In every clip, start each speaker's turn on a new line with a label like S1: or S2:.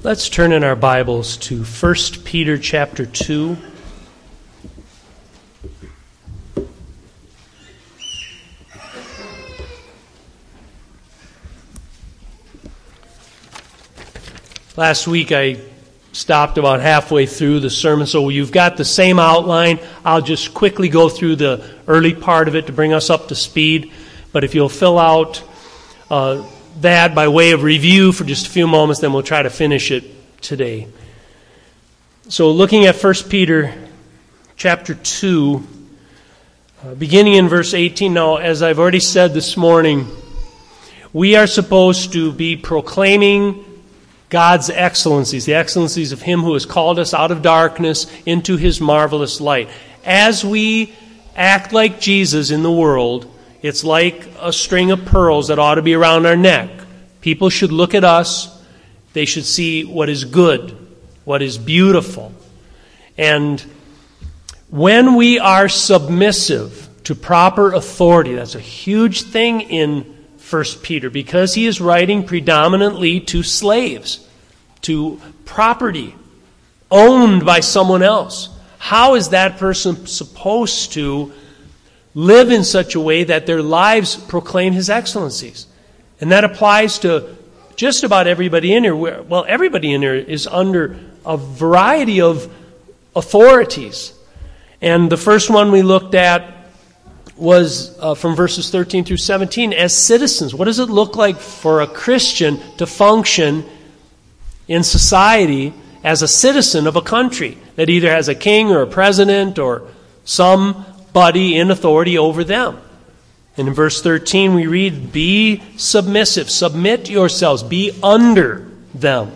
S1: Let's turn in our Bibles to 1 Peter chapter 2. Last week I stopped about halfway through the sermon, so you've got the same outline. I'll just quickly go through the early part of it to bring us up to speed. But if you'll fill out that by way of review for just a few moments, then we'll try to finish it today. So looking at 1 Peter chapter 2, beginning in verse 18. Now, as I've already said this morning, we are supposed to be proclaiming God's excellencies, the excellencies of Him who has called us out of darkness into His marvelous light. As we act like Jesus in the world, it's like a string of pearls that ought to be around our neck. People should look at us. They should see what is good, what is beautiful. And when we are submissive to proper authority, that's a huge thing in 1 Peter, because he is writing predominantly to slaves, to property owned by someone else. How is that person supposed to live in such a way that their lives proclaim his excellencies? And that applies to just about everybody in here. Well, everybody in here is under a variety of authorities. And the first one we looked at was from verses 13 through 17. As citizens, what does it look like for a Christian to function in society as a citizen of a country that either has a king or a president or somebody in authority over them? And in verse 13 we read, be submissive, submit yourselves, be under them,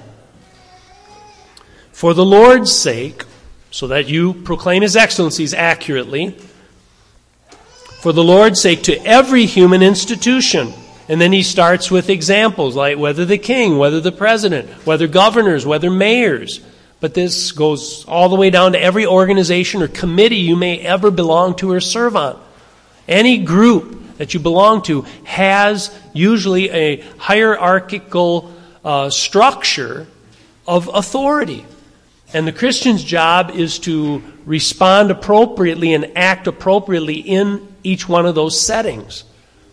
S1: for the Lord's sake, so that you proclaim His excellencies accurately, for the Lord's sake, to every human institution. And then he starts with examples, like whether the king, whether the president, whether governors, whether mayors. But this goes all the way down to every organization or committee you may ever belong to or serve on. Any group that you belong to has usually a hierarchical structure of authority. And the Christian's job is to respond appropriately and act appropriately in each one of those settings.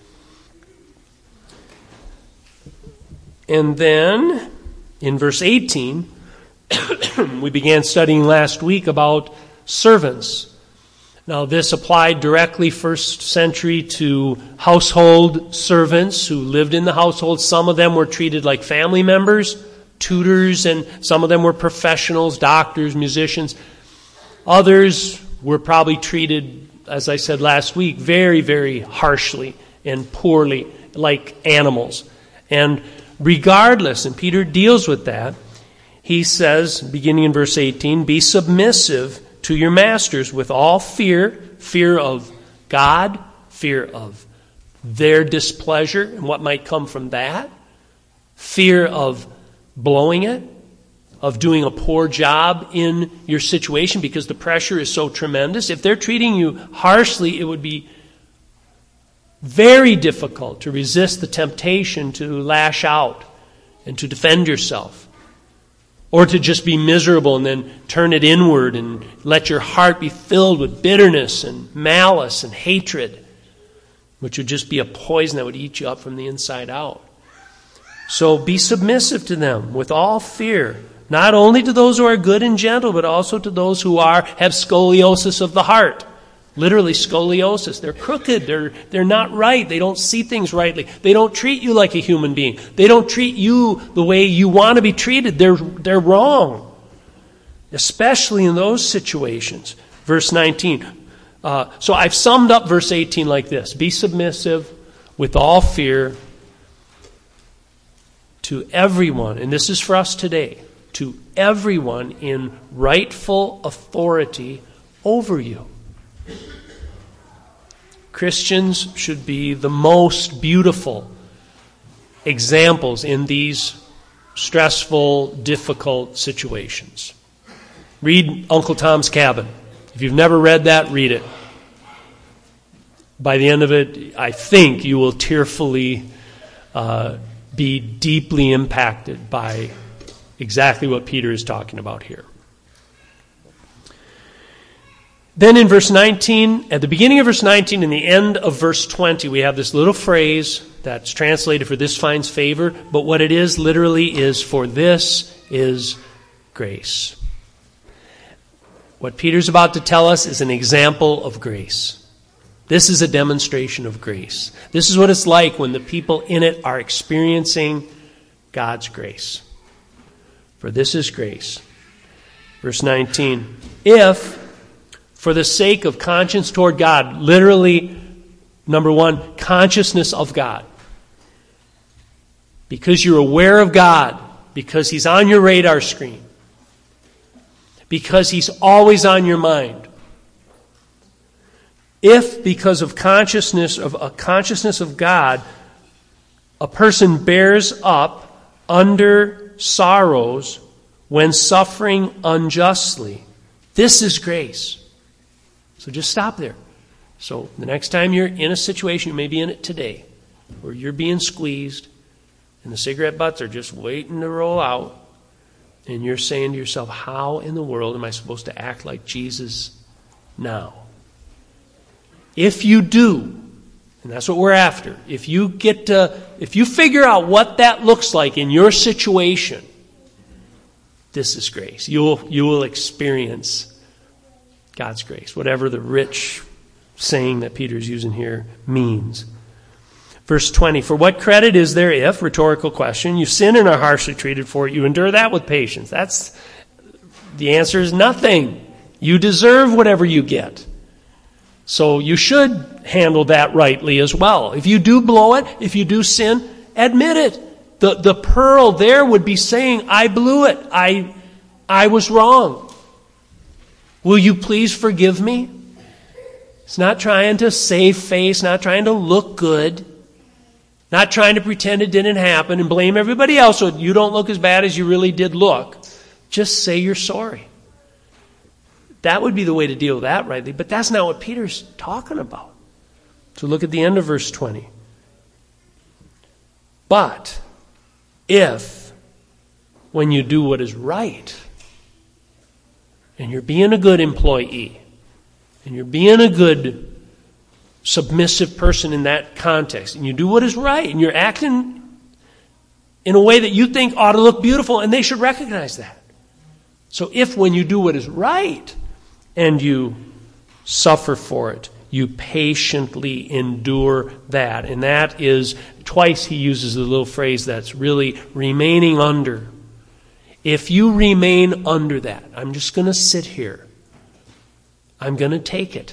S1: And then, in verse 18, we began studying last week about servants. Now, this applied directly first century to household servants who lived in the household. Some of them were treated like family members, tutors, and some of them were professionals, doctors, musicians. Others were probably treated, as I said last week, very, very harshly and poorly, like animals. And regardless, and Peter deals with that, he says, beginning in verse 18, be submissive to your masters with all fear, fear of God, fear of their displeasure and what might come from that, fear of blowing it, of doing a poor job in your situation because the pressure is so tremendous. If they're treating you harshly, it would be very difficult to resist the temptation to lash out and to defend yourself. Or to just be miserable and then turn it inward and let your heart be filled with bitterness and malice and hatred, which would just be a poison that would eat you up from the inside out. So be submissive to them with all fear, not only to those who are good and gentle, but also to those who have scoliosis of the heart. Literally scoliosis. They're crooked. They're not right. They don't see things rightly. They don't treat you like a human being. They don't treat you the way you want to be treated. They're wrong. Especially in those situations. Verse 19. So I've summed up verse 18 like this. Be submissive with all fear to everyone, and this is for us today, to everyone in rightful authority over you. Christians should be the most beautiful examples in these stressful, difficult situations. Read Uncle Tom's Cabin. If you've never read that, read it. By the end of it, I think you will tearfully be deeply impacted by exactly what Peter is talking about here. Then in verse 19, at the beginning of verse 19 and the end of verse 20, we have this little phrase that's translated for "this finds favor," but what it is literally is "for this is grace." What Peter's about to tell us is an example of grace. This is a demonstration of grace. This is what it's like when the people in it are experiencing God's grace. For this is grace. Verse 19, if, for the sake of conscience toward God, literally, number one, consciousness of God. Because you're aware of God, because He's on your radar screen, because He's always on your mind. If, because of consciousness of God, a person bears up under sorrows when suffering unjustly, this is grace. So just stop there. So the next time you're in a situation, you may be in it today, where you're being squeezed and the cigarette butts are just waiting to roll out, and you're saying to yourself, how in the world am I supposed to act like Jesus now? If you do, and that's what we're after, if you figure out what that looks like in your situation, this is grace. You will experience God's grace, whatever the rich saying that Peter's using here means. Verse 20, for what credit is there if, rhetorical question, you sin and are harshly treated for it, you endure that with patience? The answer is nothing. You deserve whatever you get. So you should handle that rightly as well. If you do blow it, if you do sin, admit it. The pearl there would be saying, I blew it. I was wrong. Will you please forgive me? It's not trying to save face, not trying to look good, not trying to pretend it didn't happen and blame everybody else so you don't look as bad as you really did look. Just say you're sorry. That would be the way to deal with that rightly, but that's not what Peter's talking about. So look at the end of verse 20. But if, when you do what is right, and you're being a good employee, and you're being a good submissive person in that context, and you do what is right, and you're acting in a way that you think ought to look beautiful, and they should recognize that. So if, when you do what is right, and you suffer for it, you patiently endure that. And that is, twice he uses the little phrase that's really remaining under. If you remain under that, I'm just going to sit here. I'm going to take it.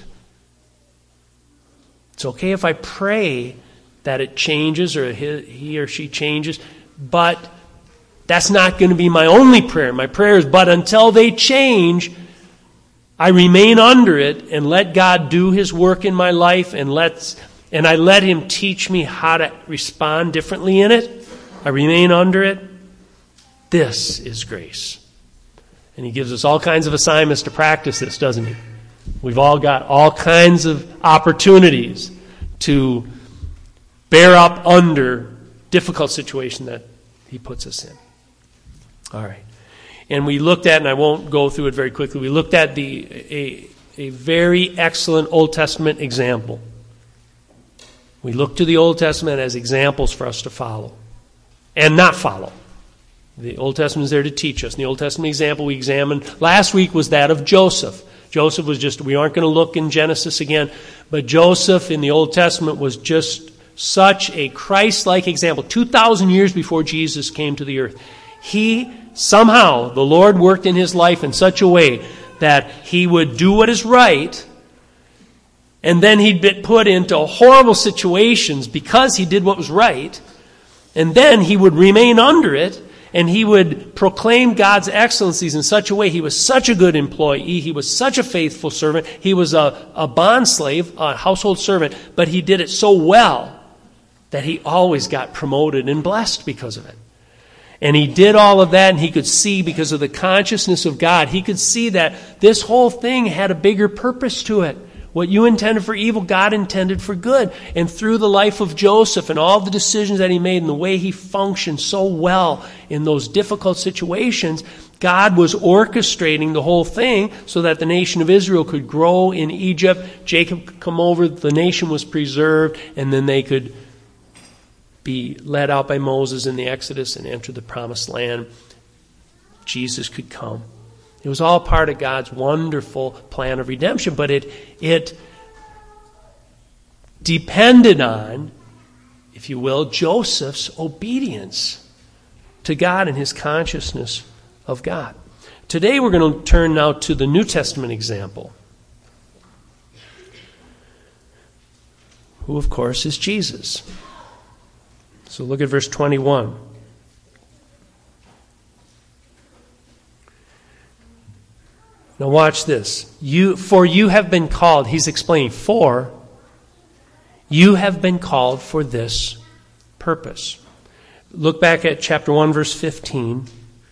S1: It's okay if I pray that it changes or he or she changes, but that's not going to be my only prayer. My prayer is, but until they change, I remain under it and let God do His work in my life and I let Him teach me how to respond differently in it. I remain under it. This is grace. And He gives us all kinds of assignments to practice this, doesn't He? We've all got all kinds of opportunities to bear up under difficult situation that He puts us in. All right. And we looked at, and I won't go through it very quickly, we looked at a very excellent Old Testament example. We look to the Old Testament as examples for us to follow and not follow. The Old Testament is there to teach us. And the Old Testament example we examined last week was that of Joseph. Joseph was just, we aren't going to look in Genesis again, but Joseph in the Old Testament was just such a Christ-like example. 2,000 years before Jesus came to the earth. Somehow, the Lord worked in his life in such a way that he would do what is right, and then he'd be put into horrible situations because he did what was right, and then he would remain under it, and he would proclaim God's excellencies in such a way. He was such a good employee. He was such a faithful servant. He was a bond slave, a household servant, but he did it so well that he always got promoted and blessed because of it. And he did all of that, and he could see, because of the consciousness of God, he could see that this whole thing had a bigger purpose to it. What you intended for evil, God intended for good. And through the life of Joseph and all the decisions that he made and the way he functioned so well in those difficult situations, God was orchestrating the whole thing so that the nation of Israel could grow in Egypt. Jacob could come over, the nation was preserved, and then they could be led out by Moses in the Exodus and enter the promised land. Jesus could come. It was all part of God's wonderful plan of redemption, but it depended on, if you will, Joseph's obedience to God and his consciousness of God. Today we're going to turn now to the New Testament example, who of course is Jesus. So look at verse 21. Now watch this. For you have been called, he's explaining, for you have been called for this purpose. Look back at chapter 1, verse 15.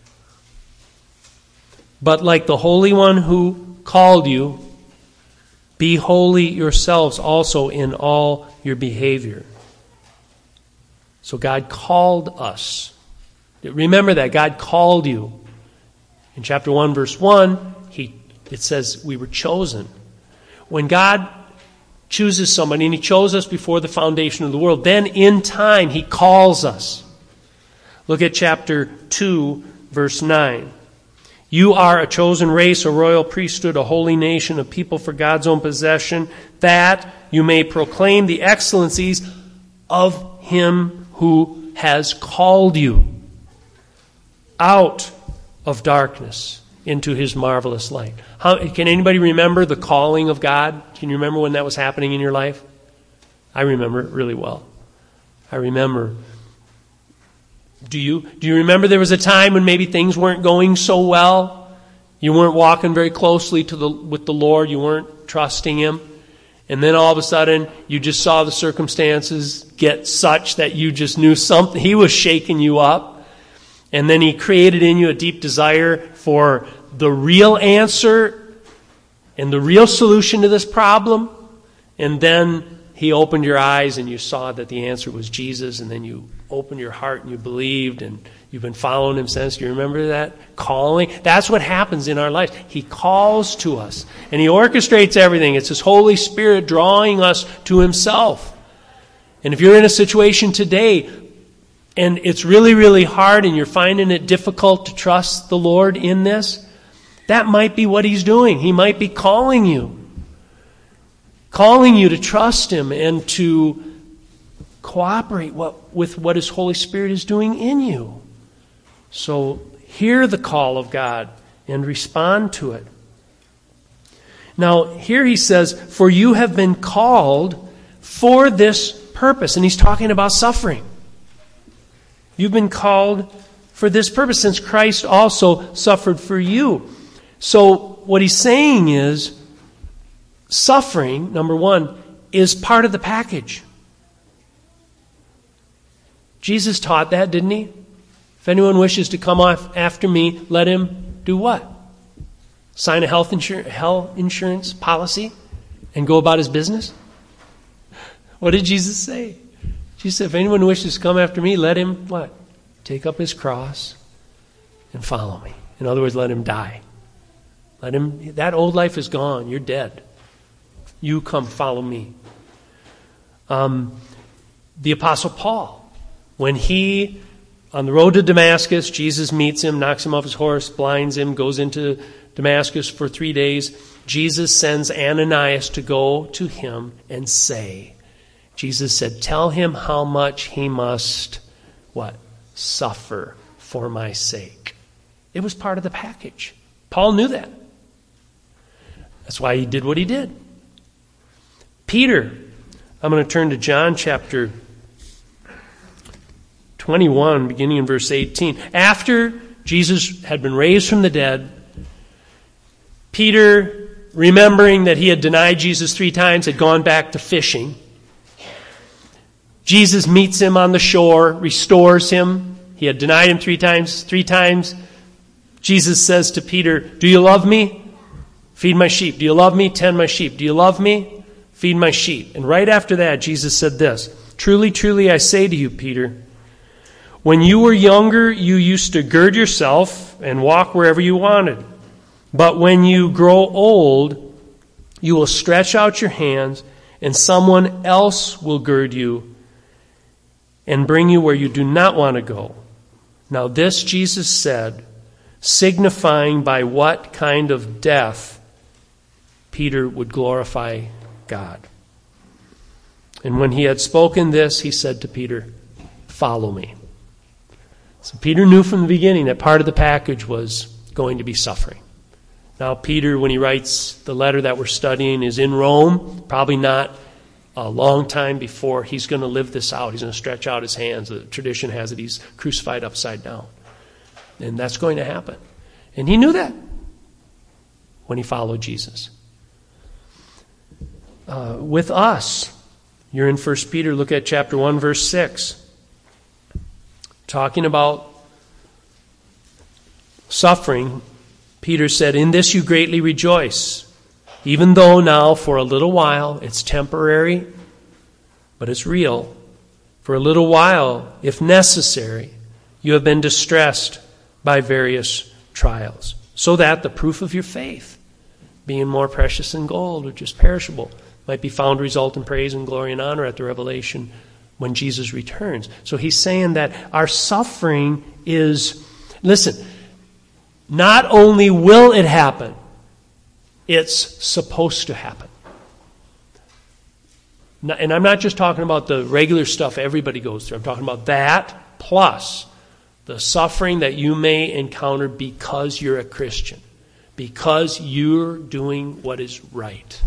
S1: But like the Holy One who called you, be holy yourselves also in all your behavior. So God called us. Remember that. God called you. In chapter 1, verse 1, it says we were chosen. When God chooses somebody, and he chose us before the foundation of the world, then in time he calls us. Look at chapter 2, verse 9. You are a chosen race, a royal priesthood, a holy nation, a people for God's own possession, that you may proclaim the excellencies of him who has called you out of darkness into his marvelous light. Can anybody remember the calling of God? Can you remember when that was happening in your life? I remember it really well. I remember. Do you remember there was a time when maybe things weren't going so well? You weren't walking very closely with the Lord. You weren't trusting him. And then all of a sudden, you just saw the circumstances get such that you just knew something. He was shaking you up. And then he created in you a deep desire for the real answer and the real solution to this problem. And then he opened your eyes and you saw that the answer was Jesus. And then you opened your heart and you believed, and you've been following him since. Do you remember that calling? That's what happens in our lives. He calls to us and he orchestrates everything. It's his Holy Spirit drawing us to himself. And if you're in a situation today and it's really, really hard and you're finding it difficult to trust the Lord in this, that might be what he's doing. He might be calling you to trust him and to cooperate with what his Holy Spirit is doing in you. So hear the call of God and respond to it. Now, here he says, for you have been called for this purpose. And he's talking about suffering. You've been called for this purpose, since Christ also suffered for you. So what he's saying is, suffering, number one, is part of the package. Jesus taught that, didn't he? If anyone wishes to come after me, let him do what? Sign a health insurance policy and go about his business? What did Jesus say? Jesus said, if anyone wishes to come after me, let him what? Take up his cross and follow me. In other words, let him die. That old life is gone. You're dead. You come follow me. The Apostle Paul, when he, on the road to Damascus, Jesus meets him, knocks him off his horse, blinds him, goes into Damascus for 3 days. Jesus sends Ananias to go to him and say, Jesus said, tell him how much he must, what? Suffer for my sake. It was part of the package. Paul knew that. That's why he did what he did. Peter, I'm going to turn to John chapter 21, beginning in verse 18. After Jesus had been raised from the dead, Peter, remembering that he had denied Jesus 3 times, had gone back to fishing. Jesus meets him on the shore, restores him. He had denied him 3 times. 3 times, Jesus says to Peter, do you love me? Feed my sheep. Do you love me? Tend my sheep. Do you love me? Feed my sheep. And right after that, Jesus said this, truly, truly, I say to you, Peter, when you were younger, you used to gird yourself and walk wherever you wanted. But when you grow old, you will stretch out your hands, and someone else will gird you and bring you where you do not want to go. Now this Jesus said, signifying by what kind of death Peter would glorify God. And when he had spoken this, he said to Peter, follow me. So Peter knew from the beginning that part of the package was going to be suffering. Now Peter, when he writes the letter that we're studying, is in Rome, probably not a long time before he's going to live this out. He's going to stretch out his hands. The tradition has it he's crucified upside down. And that's going to happen. And he knew that when he followed Jesus. With us, you're in 1 Peter, look at chapter 1, verse 6. Talking about suffering, Peter said, in this you greatly rejoice, even though now for a little while, it's temporary, but it's real. For a little while, if necessary, you have been distressed by various trials, so that the proof of your faith, being more precious than gold, which is perishable, might be found to result in praise and glory and honor at the revelation when Jesus returns. So he's saying that our suffering is, listen, not only will it happen, it's supposed to happen. And I'm not just talking about the regular stuff everybody goes through. I'm talking about that plus the suffering that you may encounter because you're a Christian, because you're doing what is right.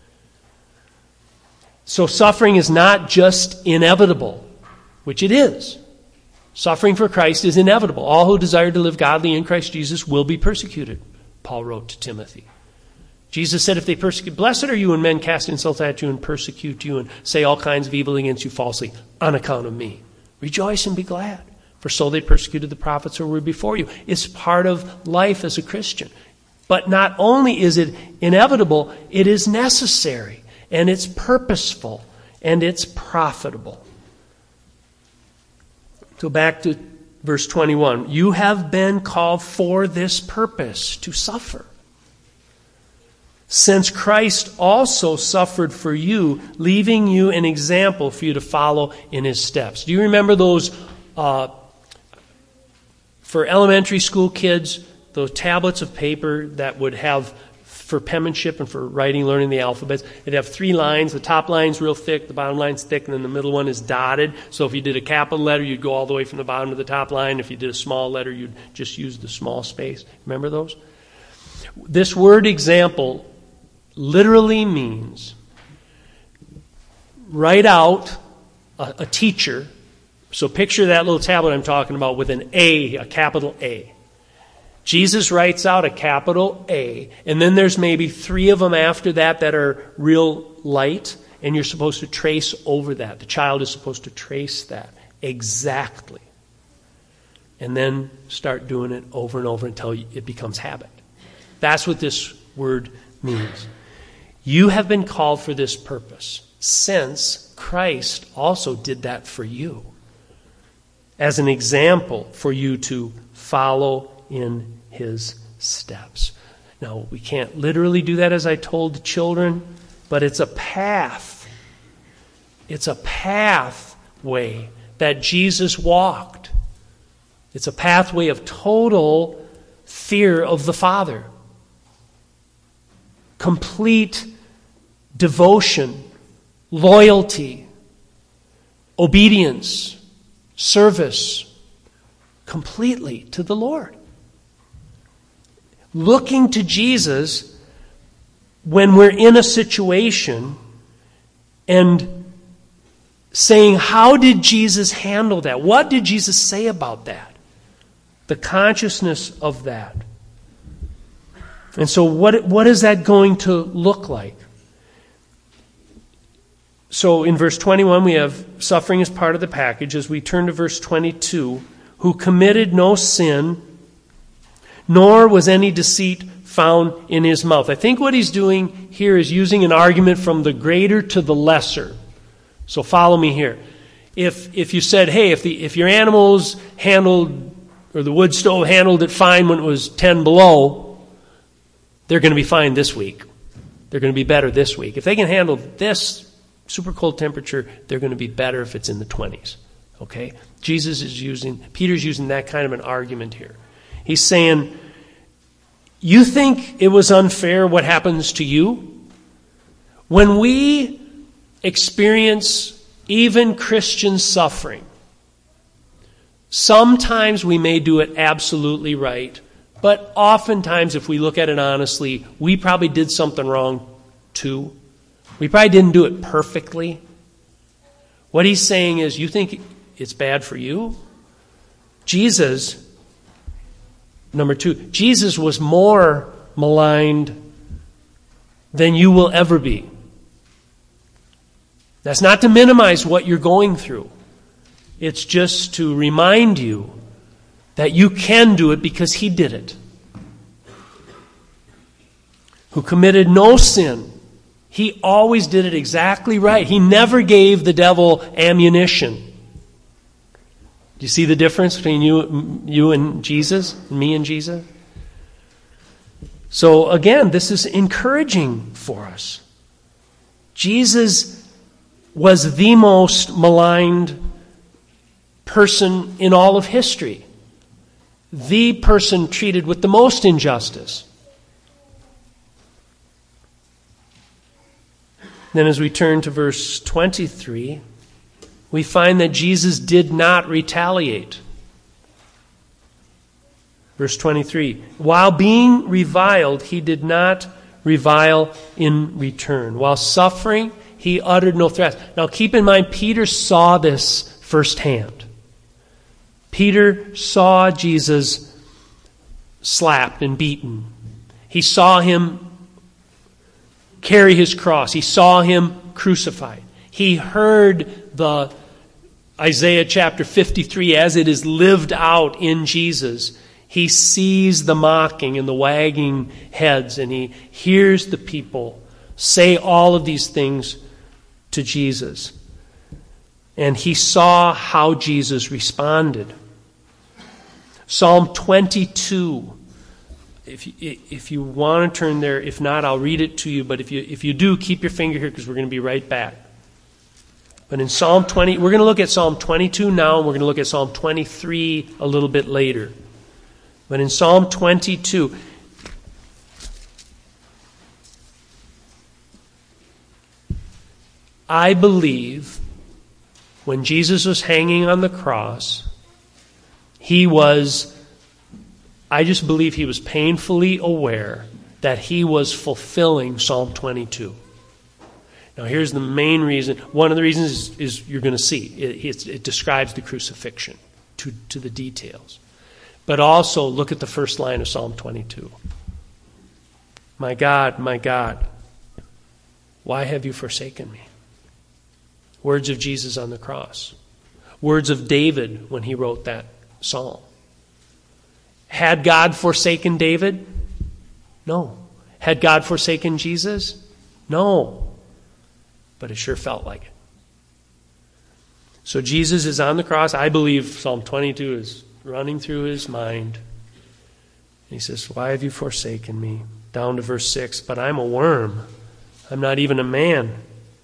S1: So suffering is not just inevitable, which it is. Suffering for Christ is inevitable. All who desire to live godly in Christ Jesus will be persecuted, Paul wrote to Timothy. Jesus said, if they persecute, blessed are you when men cast insults at you and persecute you and say all kinds of evil against you falsely on account of me. Rejoice and be glad, for so they persecuted the prophets who were before you. It's part of life as a Christian. But not only is it inevitable, it is necessary. And it's purposeful, and it's profitable. So back to verse 21. You have been called for this purpose, to suffer. Since Christ also suffered for you, leaving you an example for you to follow in his steps. Do you remember those, for elementary school kids, those tablets of paper that would have, for penmanship and for writing, learning the alphabets, it'd have 3 lines. The top line's real thick, the bottom line's thick, and then the middle one is dotted. So if you did a capital letter, you'd go all the way from the bottom to the top line. If you did a small letter, you'd just use the small space. Remember those? This word example literally means write out a teacher. So picture that little tablet I'm talking about with an A, a capital A. Jesus writes out a capital A, and then there's maybe 3 of them after that are real light, and you're supposed to trace over that. The child is supposed to trace that exactly. And then start doing it over and over until it becomes habit. That's what this word means. You have been called for this purpose, since Christ also did that for you, as an example for you to follow in his steps. Now, we can't literally do that, as I told the children, but it's a path. It's a pathway that Jesus walked. It's a pathway of total fear of the Father. Complete devotion, loyalty, obedience, service, completely to the Lord. Looking to Jesus when we're in a situation and saying, how did Jesus handle that? What did Jesus say about that? The consciousness of that. And so what is that going to look like? So in verse 21 we have suffering as part of the package. As we turn to verse 22, who committed no sin, nor was any deceit found in his mouth. I think what he's doing here is using an argument from the greater to the lesser. So follow me here. If you said, hey, if your animals handled, or the wood stove handled it fine when it was 10 below, they're going to be fine this week. They're going to be better this week. If they can handle this super cold temperature, they're going to be better if it's in the 20s. Okay? Peter's using that kind of an argument here. He's saying, you think it was unfair what happens to you? When we experience even Christian suffering, sometimes we may do it absolutely right, but oftentimes, if we look at it honestly, we probably did something wrong too. We probably didn't do it perfectly. What he's saying is, you think it's bad for you? Jesus, number two, Jesus was more maligned than you will ever be. That's not to minimize what you're going through. It's just to remind you that you can do it because he did it. Who committed no sin. He always did it exactly right. He never gave the devil ammunition. Do you see the difference between you and Jesus, me and Jesus? So again, this is encouraging for us. Jesus was the most maligned person in all of history. The person treated with the most injustice. Then as we turn to verse 23, we find that Jesus did not retaliate. Verse 23, while being reviled, he did not revile in return. While suffering, he uttered no threats. Now keep in mind, Peter saw this firsthand. Peter saw Jesus slapped and beaten. He saw him carry his cross. He saw him crucified. He heard the Isaiah chapter 53 as it is lived out in Jesus. He sees the mocking and the wagging heads, and he hears the people say all of these things to Jesus. And he saw how Jesus responded. Psalm 22. If you want to turn there, if not, I'll read it to you. But if you do, keep your finger here because we're going to be right back. But in Psalm 20, we're going to look at Psalm 22 now, and we're going to look at Psalm 23 a little bit later. But in Psalm 22, I believe when Jesus was hanging on the cross, I just believe he was painfully aware that he was fulfilling Psalm 22. Now here's the main reason. One of the reasons is you're going to see. It describes the crucifixion to the details. But also look at the first line of Psalm 22. My God, why have you forsaken me? Words of Jesus on the cross. Words of David when he wrote that psalm. Had God forsaken David? No. Had God forsaken Jesus? No. But it sure felt like it. So Jesus is on the cross. I believe Psalm 22 is running through his mind. He says, why have you forsaken me? Down to verse 6, but I'm a worm. I'm not even a man.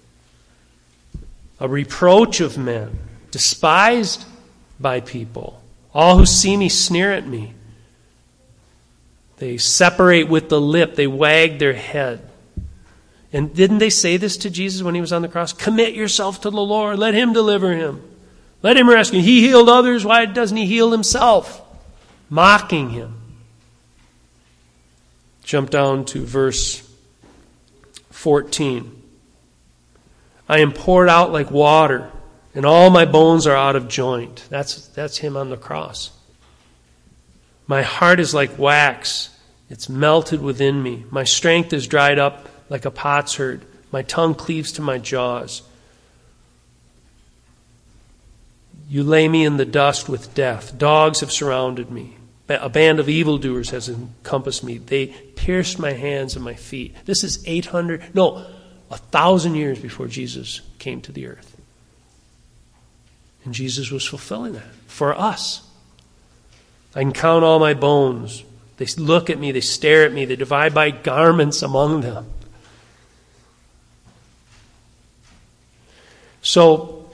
S1: A reproach of men, despised by people. All who see me sneer at me. They separate with the lip. They wag their head. And didn't they say this to Jesus when he was on the cross? Commit yourself to the Lord. Let him deliver him. Let him rescue. He healed others. Why doesn't he heal himself? Mocking him. Jump down to verse 14. I am poured out like water, and all my bones are out of joint. That's him on the cross. My heart is like wax. It's melted within me. My strength is dried up like a potsherd. My tongue cleaves to my jaws. You lay me in the dust with death. Dogs have surrounded me. A band of evildoers has encompassed me. They pierced my hands and my feet. This is 1,000 years before Jesus came to the earth. And Jesus was fulfilling that for us. I can count all my bones. They look at me, they stare at me, they divide my garments among them. So,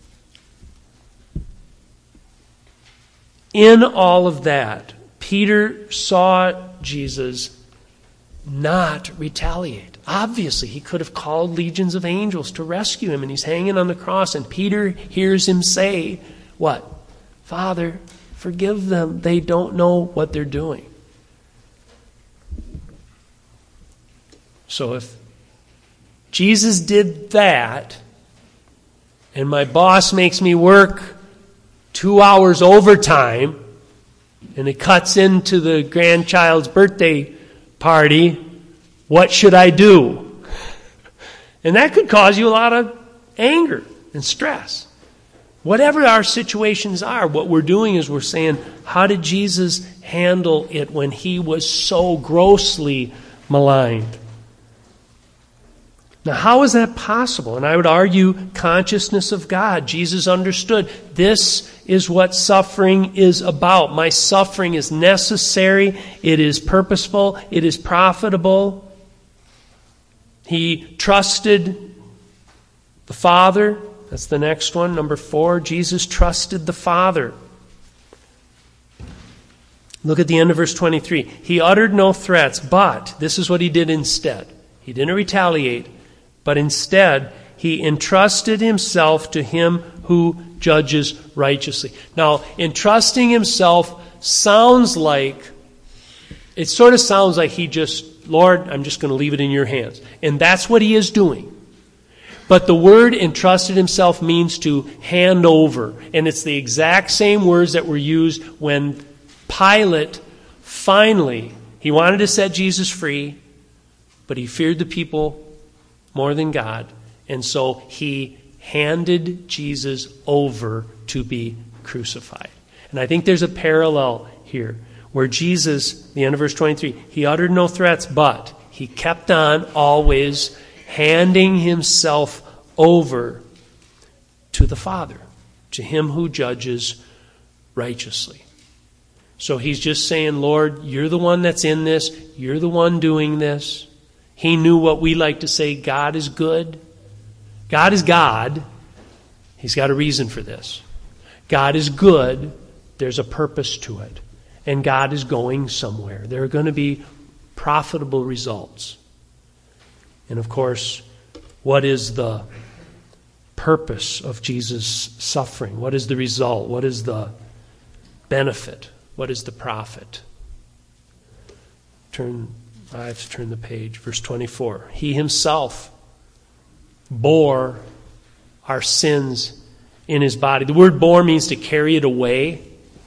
S1: in all of that, Peter saw Jesus not retaliate. Obviously, he could have called legions of angels to rescue him, and he's hanging on the cross, and Peter hears him say, what? Father, forgive them. They don't know what they're doing. So if Jesus did that, and my boss makes me work 2 hours overtime, and it cuts into the grandchild's birthday party, what should I do? And that could cause you a lot of anger and stress. Whatever our situations are, what we're doing is we're saying, how did Jesus handle it when he was so grossly maligned? Now, how is that possible? And I would argue consciousness of God. Jesus understood this is what suffering is about. My suffering is necessary. It is purposeful. It is profitable. He trusted the Father. That's the next one. Number 4, Jesus trusted the Father. Look at the end of verse 23. He uttered no threats, but this is what he did instead. He didn't retaliate. But instead, he entrusted himself to him who judges righteously. Now, entrusting himself it sounds like he just, Lord, I'm just going to leave it in your hands. And that's what he is doing. But the word entrusted himself means to hand over. And it's the exact same words that were used when Pilate finally, he wanted to set Jesus free, but he feared the people more than God. And so he handed Jesus over to be crucified. And I think there's a parallel here where Jesus, the end of verse 23, he uttered no threats, but he kept on always handing himself over to the Father, to him who judges righteously. So he's just saying, Lord, you're the one that's in this. You're the one doing this. He knew what we like to say, God is good. God is God. He's got a reason for this. God is good. There's a purpose to it. And God is going somewhere. There are going to be profitable results. And of course, what is the purpose of Jesus' suffering? What is the result? What is the benefit? What is the profit? I have to turn the page. Verse 24. He himself bore our sins in his body. The word bore means to carry it away.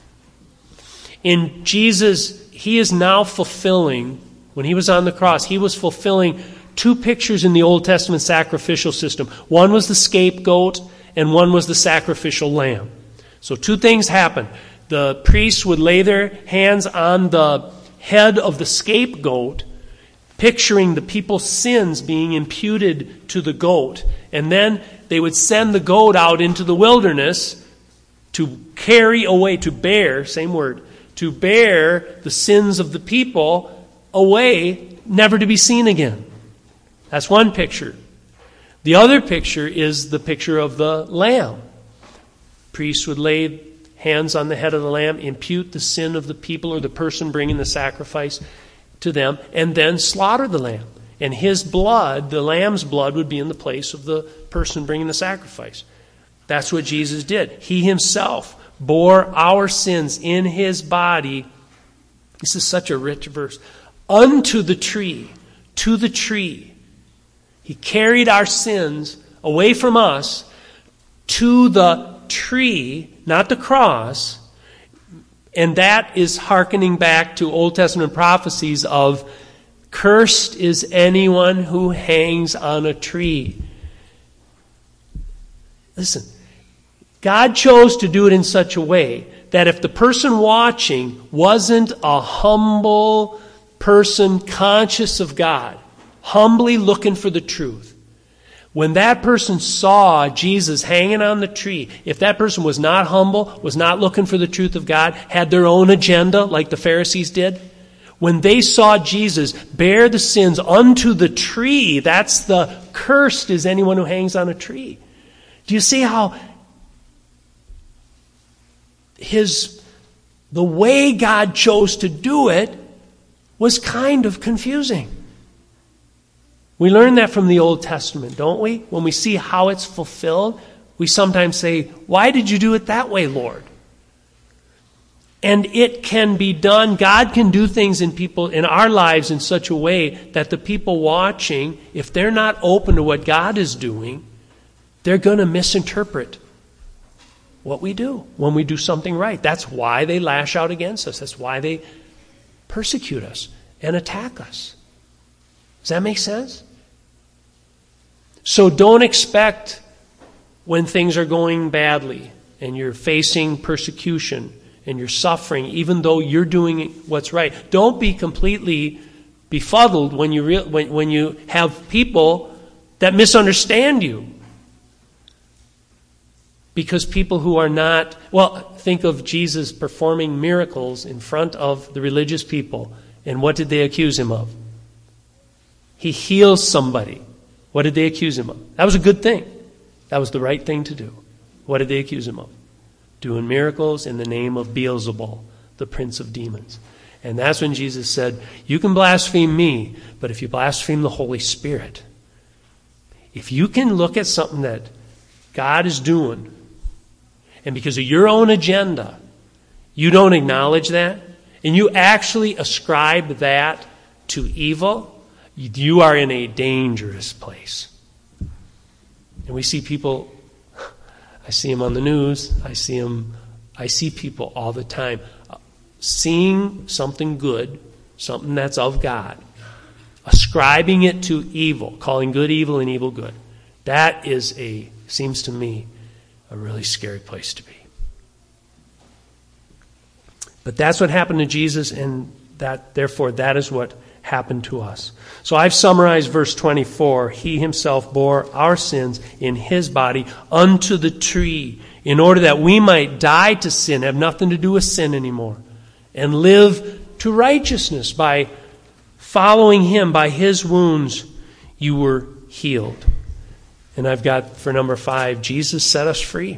S1: In Jesus, he is now fulfilling, when he was on the cross, he was fulfilling 2 pictures in the Old Testament sacrificial system. One was the scapegoat, and one was the sacrificial lamb. So 2 things happened. The priests would lay their hands on the head of the scapegoat, picturing the people's sins being imputed to the goat. And then they would send the goat out into the wilderness to carry away, to bear, same word, to bear the sins of the people away, never to be seen again. That's one picture. The other picture is the picture of the lamb. Priests would lay hands on the head of the lamb, impute the sin of the people or the person bringing the sacrifice to them, and then slaughter the lamb. And his blood, the lamb's blood, would be in the place of the person bringing the sacrifice. That's what Jesus did. He himself bore our sins in his body. This is such a rich verse. Unto the tree, to the tree. He carried our sins away from us to the tree, not the cross. And that is hearkening back to Old Testament prophecies of cursed is anyone who hangs on a tree. Listen, God chose to do it in such a way that if the person watching wasn't a humble person conscious of God, humbly looking for the truth, when that person saw Jesus hanging on the tree, if that person was not humble, was not looking for the truth of God, had their own agenda like the Pharisees did, when they saw Jesus bear the sins unto the tree, that's the cursed is anyone who hangs on a tree. Do you see how the way God chose to do it was kind of confusing? We learn that from the Old Testament, don't we? When we see how it's fulfilled, we sometimes say, why did you do it that way, Lord? And it can be done. God can do things in our lives in such a way that the people watching, if they're not open to what God is doing, they're going to misinterpret what we do when we do something right. That's why they lash out against us. That's why they persecute us and attack us. Does that make sense? So don't expect when things are going badly and you're facing persecution and you're suffering, even though you're doing what's right. Don't be completely befuddled when you have people that misunderstand you. Because people who are not, think of Jesus performing miracles in front of the religious people. And what did they accuse him of? He heals somebody. What did they accuse him of? That was a good thing. That was the right thing to do. What did they accuse him of? Doing miracles in the name of Beelzebul, the prince of demons. And that's when Jesus said, you can blaspheme me, but if you blaspheme the Holy Spirit, if you can look at something that God is doing, and because of your own agenda, you don't acknowledge that, and you actually ascribe that to evil, you are in a dangerous place. And we see people, I see them on the news, I see people all the time seeing something good, something that's of God, ascribing it to evil, calling good evil and evil good. That seems to me, a really scary place to be. But that's what happened to Jesus, and therefore that is what happened to us. So I've summarized verse 24. He himself bore our sins in his body unto the tree, in order that we might die to sin, have nothing to do with sin anymore, and live to righteousness. By following him, by his wounds, you were healed. And I've got for number 5, Jesus set us free.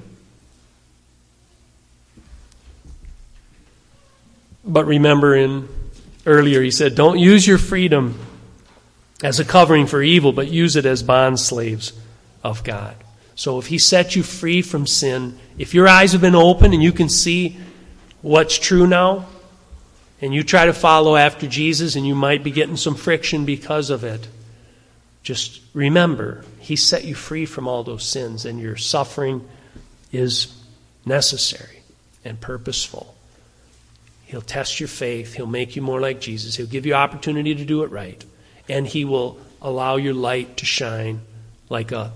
S1: But remember earlier he said, don't use your freedom as a covering for evil, but use it as bondslaves of God. So if he set you free from sin, if your eyes have been opened and you can see what's true now, and you try to follow after Jesus and you might be getting some friction because of it, just remember, he set you free from all those sins, and your suffering is necessary and purposeful. He'll test your faith. He'll make you more like Jesus. He'll give you opportunity to do it right. And he will allow your light to shine like a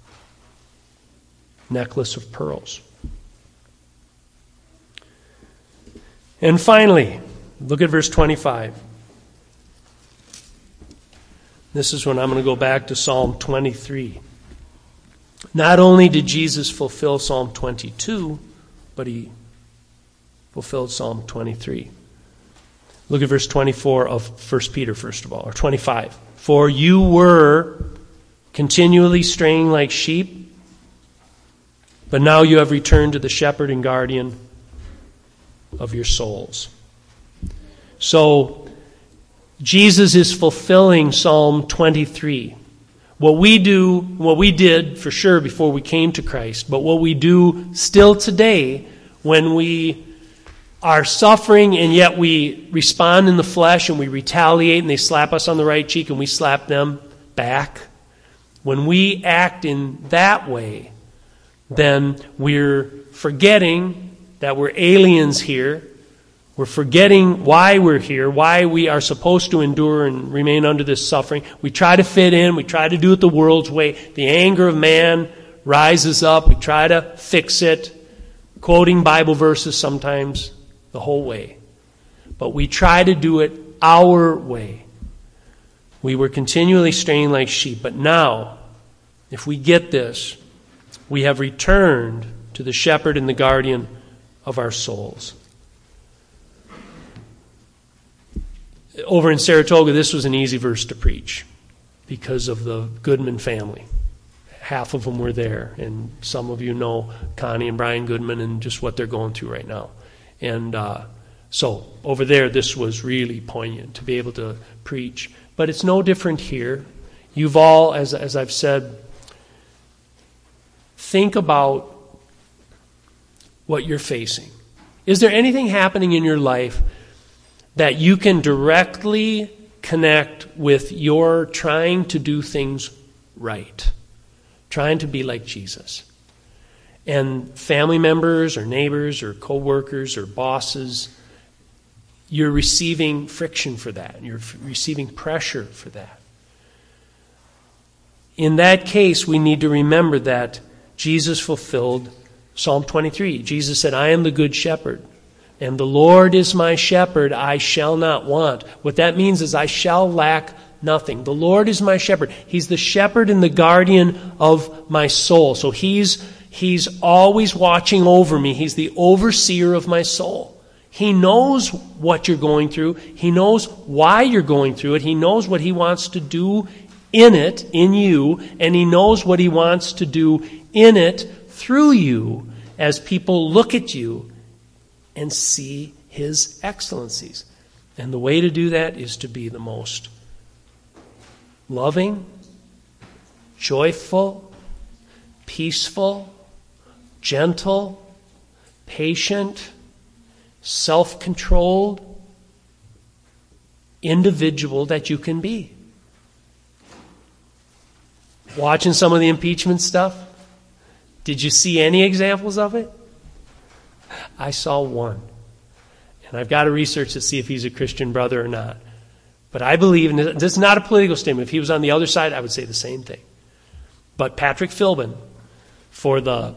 S1: necklace of pearls. And finally, look at verse 25. This is when I'm going to go back to Psalm 23. Not only did Jesus fulfill Psalm 22, but he fulfilled Psalm 23. Look at verse 24 of 1 Peter, first of all, or 25. For you were continually straying like sheep, but now you have returned to the shepherd and guardian of your souls. So, Jesus is fulfilling Psalm 23. What we did for sure before we came to Christ, but what we do still today when we are suffering and yet we respond in the flesh and we retaliate and they slap us on the right cheek and we slap them back. When we act in that way, then we're forgetting that we're aliens here. We're forgetting why we're here, why we are supposed to endure and remain under this suffering. We try to fit in. We try to do it the world's way. The anger of man rises up. We try to fix it. quoting Bible verses sometimes the whole way. But we try to do it our way. We were continually straying like sheep. But now, if we get this, we have returned to the shepherd and the guardian of our souls. Over in Saratoga, this was an easy verse to preach because of the Goodman family. Half of them were there, and some of you know Connie and Brian Goodman and just what they're going through right now. And so over there, this was really poignant to be able to preach. But it's no different here. You've all, as I've said, think about what you're facing. Is there anything happening in your life that you can directly connect with your trying to do things right? Trying to be like Jesus. And family members or neighbors or co-workers or bosses, you're receiving friction for that. You're receiving pressure for that. In that case, we need to remember that Jesus fulfilled Psalm 23. Jesus said, I am the good shepherd, and the Lord is my shepherd, I shall not want. What that means is I shall lack nothing. The Lord is my shepherd. He's the shepherd and the guardian of my soul. So He's always watching over me. He's the overseer of my soul. He knows what you're going through. He knows why you're going through it. He knows what He wants to do in it, in you, and He knows what He wants to do in it through you as people look at you and see His excellencies. And the way to do that is to be the most loving, joyful, peaceful, gentle, patient, self-controlled individual that you can be. Watching some of the impeachment stuff, did you see any examples of it? I saw one. And I've got to research to see if he's a Christian brother or not. But I believe, and this is not a political statement, if he was on the other side, I would say the same thing. But Patrick Philbin, for the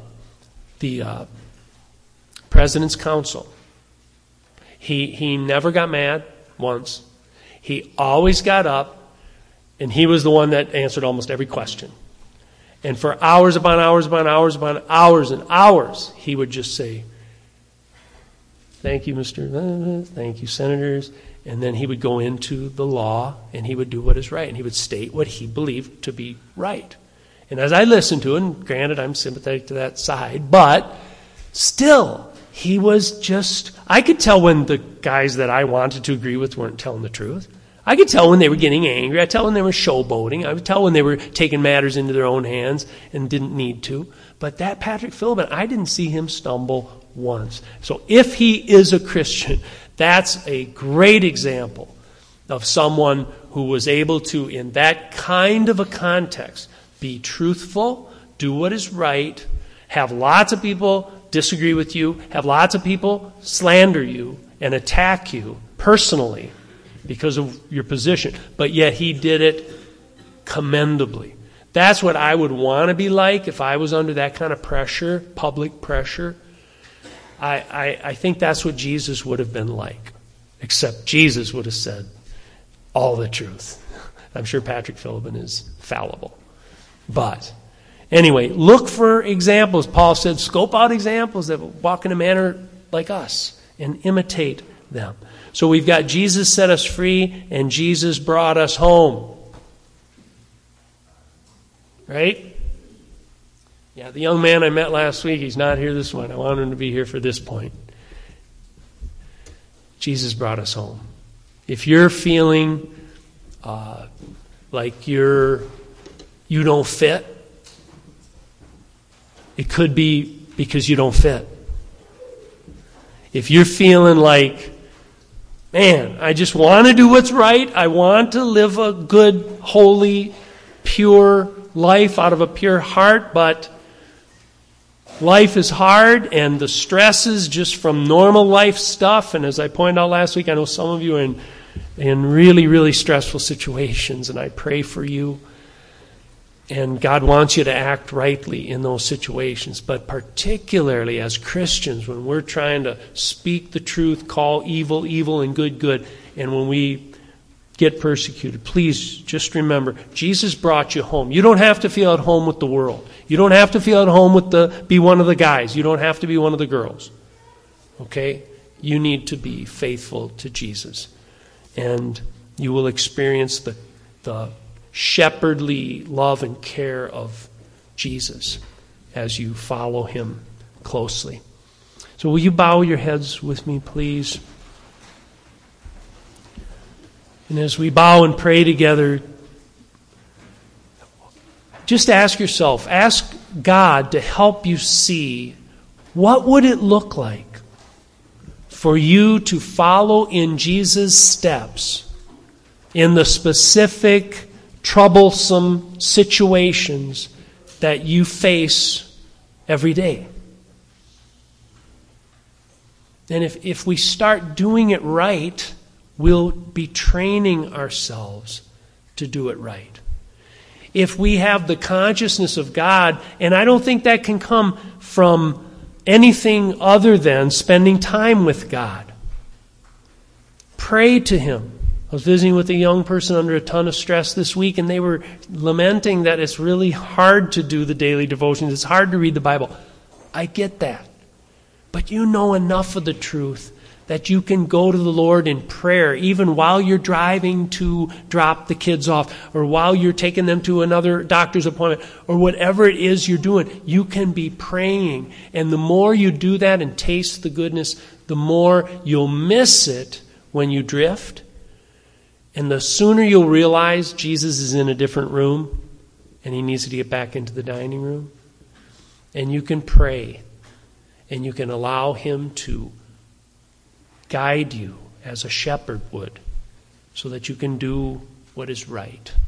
S1: President's Council, he never got mad once. He always got up, and he was the one that answered almost every question. And for hours upon hours upon hours upon hours and hours, he would just say, thank you, Mr. Thank you, Senators. And then he would go into the law, and he would do what is right. And he would state what he believed to be right. And as I listened to it, and granted I'm sympathetic to that side, but still, he was just, I could tell when the guys that I wanted to agree with weren't telling the truth. I could tell when they were getting angry. I could tell when they were showboating. I could tell when they were taking matters into their own hands and didn't need to. But that Patrick Philbin, I didn't see him stumble once. So if he is a Christian, that's a great example of someone who was able to, in that kind of a context, be truthful, do what is right, have lots of people disagree with you, have lots of people slander you and attack you personally because of your position, but yet he did it commendably. That's what I would want to be like if I was under that kind of pressure, public pressure. I think that's what Jesus would have been like, except Jesus would have said all the truth. I'm sure Patrick Philbin is fallible. But anyway, look for examples. Paul said, scope out examples that walk in a manner like us and imitate them. So we've got Jesus set us free and Jesus brought us home. Right? Yeah, the young man I met last week, he's not here this morning. I want him to be here for this point. Jesus brought us home. If you're feeling like you don't fit, it could be because you don't fit. If you're feeling like, man, I just want to do what's right, I want to live a good, holy, pure life out of a pure heart, but life is hard and the stresses just from normal life stuff, and as I pointed out last week, I know some of you are in really, really stressful situations, and I pray for you. And God wants you to act rightly in those situations. But particularly as Christians, when we're trying to speak the truth, call evil evil and good good, and when we get persecuted, please just remember, Jesus brought you home. You don't have to feel at home with the world. You don't have to feel at home with be one of the guys. You don't have to be one of the girls. Okay? You need to be faithful to Jesus. And you will experience the shepherdly love and care of Jesus as you follow him closely. So will you bow your heads with me, please? And as we bow and pray together, just ask yourself, ask God to help you see, what would it look like for you to follow in Jesus' steps in the specific troublesome situations that you face every day? And if we start doing it right, we'll be training ourselves to do it right. If we have the consciousness of God, and I don't think that can come from anything other than spending time with God. Pray to him. I was visiting with a young person under a ton of stress this week, and they were lamenting that it's really hard to do the daily devotions. It's hard to read the Bible. I get that. But you know enough of the truth that you can go to the Lord in prayer, even while you're driving to drop the kids off, or while you're taking them to another doctor's appointment, or whatever it is you're doing. You can be praying. And the more you do that and taste the goodness, the more you'll miss it when you drift. And the sooner you'll realize Jesus is in a different room and he needs to get back into the dining room. And you can pray and you can allow him to guide you as a shepherd would so that you can do what is right.